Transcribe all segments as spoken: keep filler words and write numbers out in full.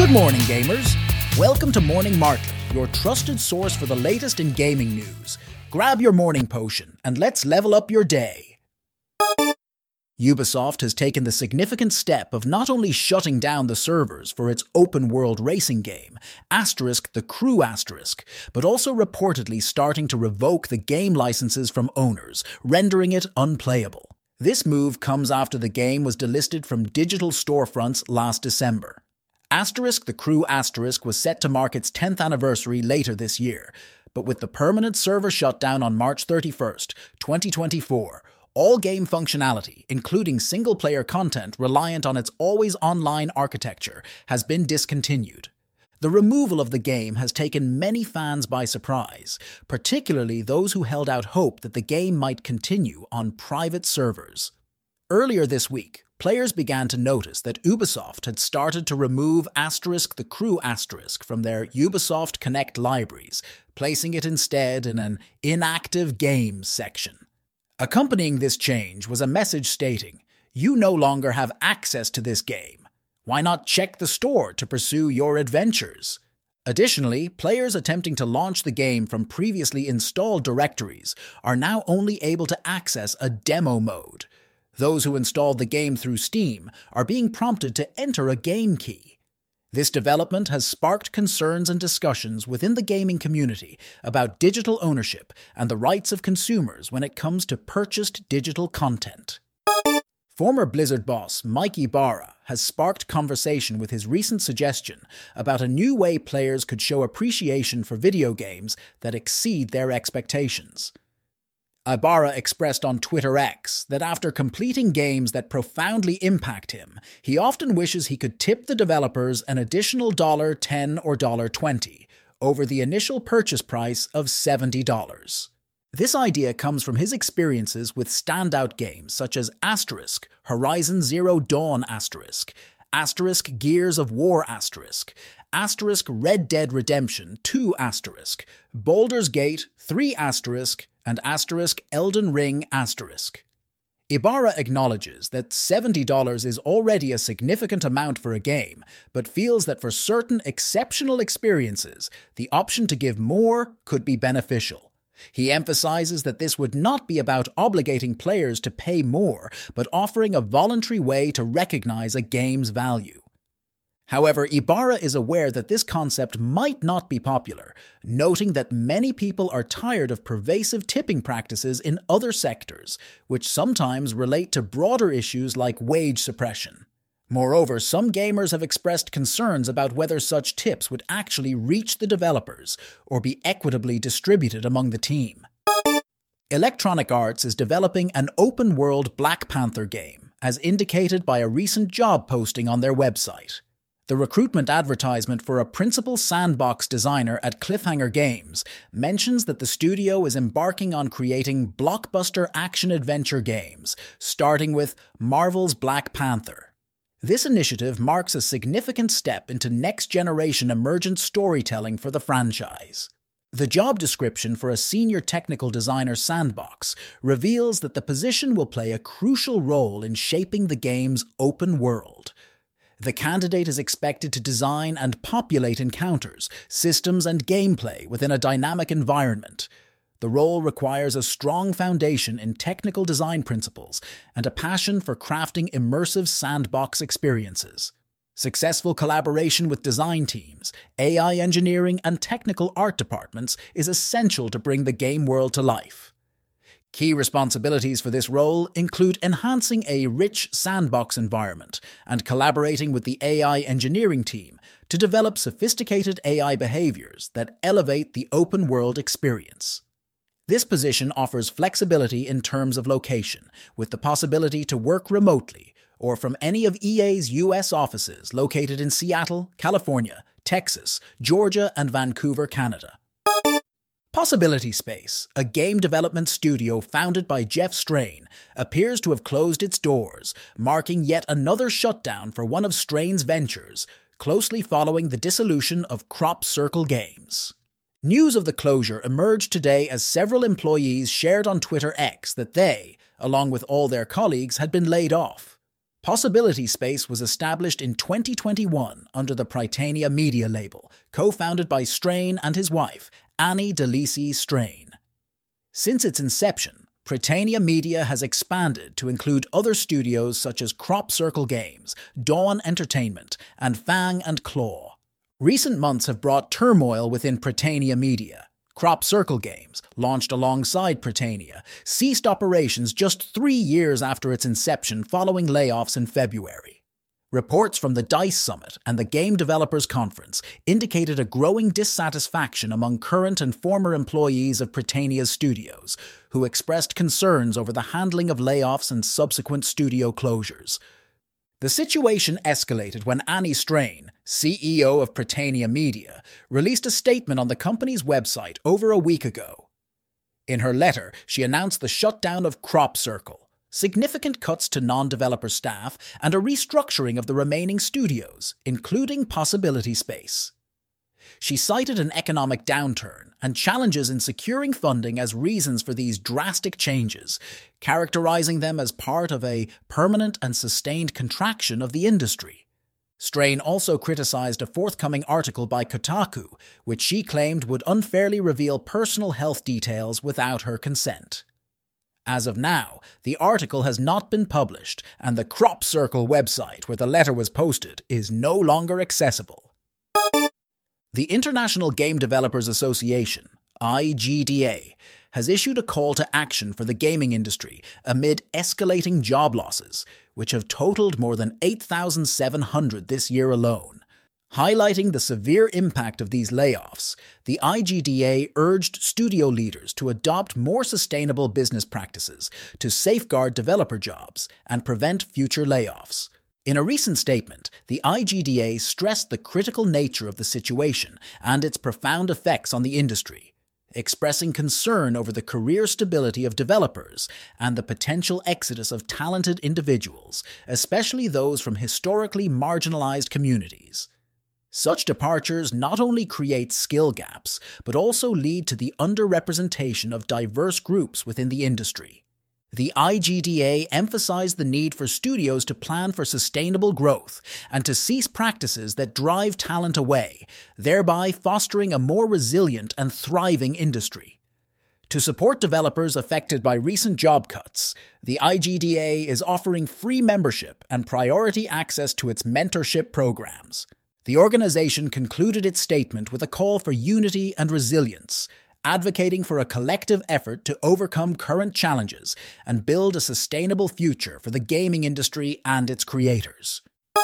Good morning, gamers. Welcome to Morning Martlet, your trusted source for the latest in gaming news. Grab your morning potion and let's level up your day. Ubisoft has taken the significant step of not only shutting down the servers for its open-world racing game, Asterisk the Crew Asterisk, but also reportedly starting to revoke the game licenses from owners, rendering it unplayable. This move comes after the game was delisted from digital storefronts last December. Asterisk the Crew Asterisk was set to mark its tenth anniversary later this year, but with the permanent server shutdown on March thirty-first, twenty twenty-four, all game functionality, including single-player content reliant on its always-online architecture, has been discontinued. The removal of the game has taken many fans by surprise, particularly those who held out hope that the game might continue on private servers. Earlier this week, players began to notice that Ubisoft had started to remove Asterisk the Crew Asterisk from their Ubisoft Connect libraries, placing it instead in an inactive games section. Accompanying this change was a message stating, "You no longer have access to this game. Why not check the store to pursue your adventures?" Additionally, players attempting to launch the game from previously installed directories are now only able to access a demo mode. Those who installed the game through Steam are being prompted to enter a game key. This development has sparked concerns and discussions within the gaming community about digital ownership and the rights of consumers when it comes to purchased digital content. Former Blizzard boss Mike Ibarra has sparked conversation with his recent suggestion about a new way players could show appreciation for video games that exceed their expectations. Ibarra expressed on Twitter X that after completing games that profoundly impact him, he often wishes he could tip the developers an additional ten dollars or twenty dollars over the initial purchase price of seventy dollars. This idea comes from his experiences with standout games such as Asterisk, Horizon Zero Dawn Asterisk, Asterisk Gears of War Asterisk, Asterisk Red Dead Redemption two Asterisk, Baldur's Gate three Asterisk, and Asterisk Elden Ring Asterisk. Ibarra acknowledges that seventy dollars is already a significant amount for a game, but feels that for certain exceptional experiences, the option to give more could be beneficial. He emphasizes that this would not be about obligating players to pay more, but offering a voluntary way to recognize a game's value. However, Ibarra is aware that this concept might not be popular, noting that many people are tired of pervasive tipping practices in other sectors, which sometimes relate to broader issues like wage suppression. Moreover, some gamers have expressed concerns about whether such tips would actually reach the developers or be equitably distributed among the team. Electronic Arts is developing an open-world Black Panther game, as indicated by a recent job posting on their website. The recruitment advertisement for a principal sandbox designer at Cliffhanger Games mentions that the studio is embarking on creating blockbuster action-adventure games, starting with Marvel's Black Panther. This initiative marks a significant step into next-generation emergent storytelling for the franchise. The job description for a senior technical designer sandbox reveals that the position will play a crucial role in shaping the game's open world. The candidate is expected to design and populate encounters, systems, and gameplay within a dynamic environment. The role requires a strong foundation in technical design principles and a passion for crafting immersive sandbox experiences. Successful collaboration with design teams, A I engineering, and technical art departments is essential to bring the game world to life. Key responsibilities for this role include enhancing a rich sandbox environment and collaborating with the A I engineering team to develop sophisticated A I behaviors that elevate the open-world experience. This position offers flexibility in terms of location, with the possibility to work remotely or from any of E A's U S offices located in Seattle, California, Texas, Georgia, and Vancouver, Canada. Possibility Space, a game development studio founded by Jeff Strain, appears to have closed its doors, marking yet another shutdown for one of Strain's ventures, closely following the dissolution of Crop Circle Games. News of the closure emerged today as several employees shared on Twitter X that they, along with all their colleagues, had been laid off. Possibility Space was established in twenty twenty-one under the Prytania Media label, co-founded by Strain and his wife, Annie DeLisi Strain. Since its inception, Prytania Media has expanded to include other studios such as Crop Circle Games, Dawn Entertainment, and Fang and Claw. Recent months have brought turmoil within Prytania Media. Crop Circle Games, launched alongside Prytania, ceased operations just three years after its inception following layoffs in February. Reports from the DICE Summit and the Game Developers Conference indicated a growing dissatisfaction among current and former employees of Prytania's studios, who expressed concerns over the handling of layoffs and subsequent studio closures. The situation escalated when Annie Strain, C E O of Prytania Media, released a statement on the company's website over a week ago. In her letter, she announced the shutdown of Crop Circle, significant cuts to non-developer staff, and a restructuring of the remaining studios, including Possibility Space. She cited an economic downturn and challenges in securing funding as reasons for these drastic changes, characterizing them as part of a permanent and sustained contraction of the industry. Strain also criticized a forthcoming article by Kotaku, which she claimed would unfairly reveal personal health details without her consent. As of now, the article has not been published, and the Crop Circle website where the letter was posted is no longer accessible. The International Game Developers Association, I G D A, has issued a call to action for the gaming industry amid escalating job losses, which have totaled more than eight thousand seven hundred this year alone. Highlighting the severe impact of these layoffs, the I G D A urged studio leaders to adopt more sustainable business practices to safeguard developer jobs and prevent future layoffs. In a recent statement, the I G D A stressed the critical nature of the situation and its profound effects on the industry, expressing concern over the career stability of developers and the potential exodus of talented individuals, especially those from historically marginalized communities. Such departures not only create skill gaps, but also lead to the underrepresentation of diverse groups within the industry. The I G D A emphasized the need for studios to plan for sustainable growth and to cease practices that drive talent away, thereby fostering a more resilient and thriving industry. To support developers affected by recent job cuts, the I G D A is offering free membership and priority access to its mentorship programs. The organization concluded its statement with a call for unity and resilience, advocating for a collective effort to overcome current challenges and build a sustainable future for the gaming industry and its creators.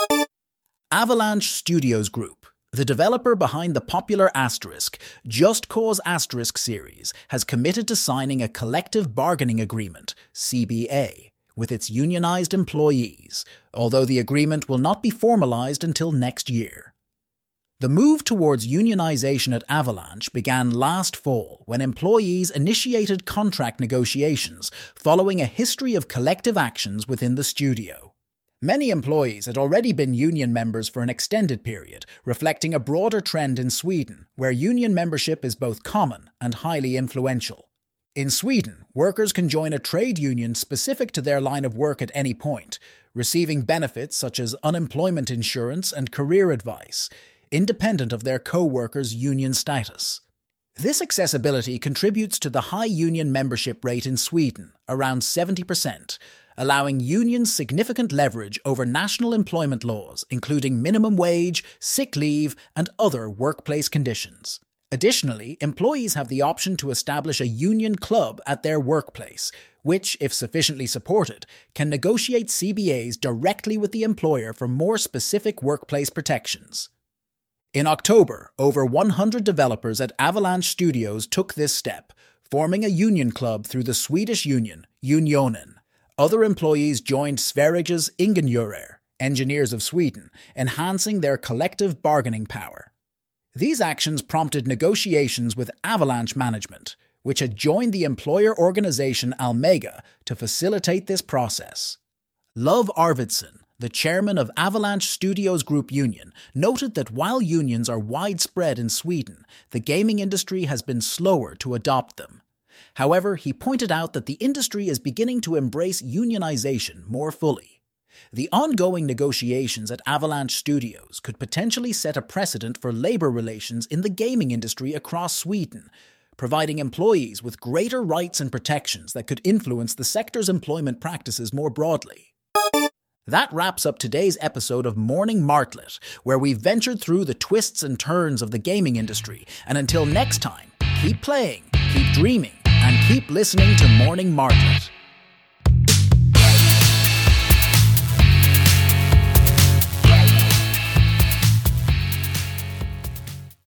Avalanche Studios Group, the developer behind the popular Asterisk, Just Cause Asterisk series, has committed to signing a collective bargaining agreement, C B A, with its unionized employees, although the agreement will not be formalized until next year. The move towards unionization at Avalanche began last fall when employees initiated contract negotiations following a history of collective actions within the studio. Many employees had already been union members for an extended period, reflecting a broader trend in Sweden, where union membership is both common and highly influential. In Sweden, workers can join a trade union specific to their line of work at any point, receiving benefits such as unemployment insurance and career advice, independent of their co-workers' union status. This accessibility contributes to the high union membership rate in Sweden, around seventy percent, allowing unions significant leverage over national employment laws, including minimum wage, sick leave, and other workplace conditions. Additionally, employees have the option to establish a union club at their workplace, which, if sufficiently supported, can negotiate C B As directly with the employer for more specific workplace protections. In October, over one hundred developers at Avalanche Studios took this step, forming a union club through the Swedish union, Unionen. Other employees joined Sveriges Ingenjörer, Engineers of Sweden, enhancing their collective bargaining power. These actions prompted negotiations with Avalanche management, which had joined the employer organization Almega to facilitate this process. Love Arvidsson, the chairman of Avalanche Studios Group Union, noted that while unions are widespread in Sweden, the gaming industry has been slower to adopt them. However, he pointed out that the industry is beginning to embrace unionization more fully. The ongoing negotiations at Avalanche Studios could potentially set a precedent for labour relations in the gaming industry across Sweden, providing employees with greater rights and protections that could influence the sector's employment practices more broadly. That wraps up today's episode of Morning Martlet, where we ventured through the twists and turns of the gaming industry. And until next time, keep playing, keep dreaming, and keep listening to Morning Martlet.